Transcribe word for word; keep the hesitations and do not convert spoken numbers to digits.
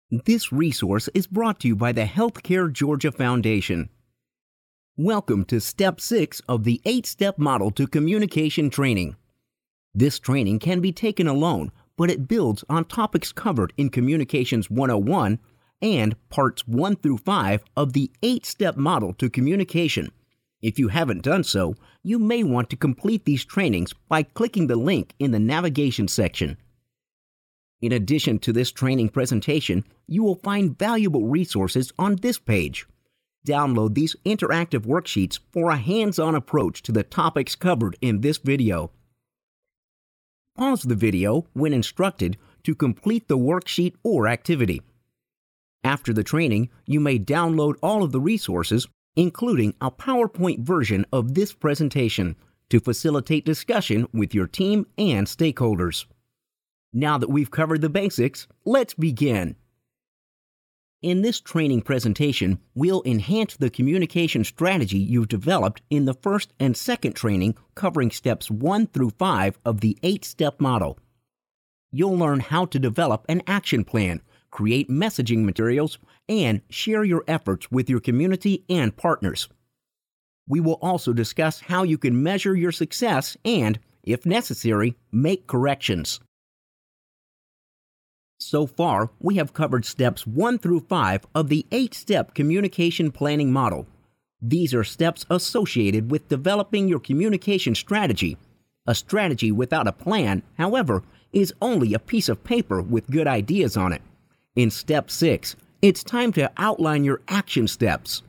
This resource is brought to you by the Healthcare Georgia Foundation. Welcome to Step six of the eight-Step Model to Communication Training. This training can be taken alone, but it builds on topics covered in Communications one oh one and Parts one through five of the eight-Step Model to Communication. If you haven't done so, you may want to complete these trainings by clicking the link in the navigation section. In addition to this training presentation, you will find valuable resources on this page. Download these interactive worksheets for a hands-on approach to the topics covered in this video. Pause the video when instructed to complete the worksheet or activity. After the training, you may download all of the resources, including a PowerPoint version of this presentation, to facilitate discussion with your team and stakeholders. Now that we've covered the basics, let's begin. In this training presentation, we'll enhance the communication strategy you've developed in the first and second training covering steps one through five of the eight-step model. You'll learn how to develop an action plan, create messaging materials, and share your efforts with your community and partners. We will also discuss how you can measure your success and, if necessary, make corrections. So far, we have covered steps one through five of the eight-step communication planning model. These are steps associated with developing your communication strategy. A strategy without a plan, however, is only a piece of paper with good ideas on it. In step six, it's time to outline your action steps.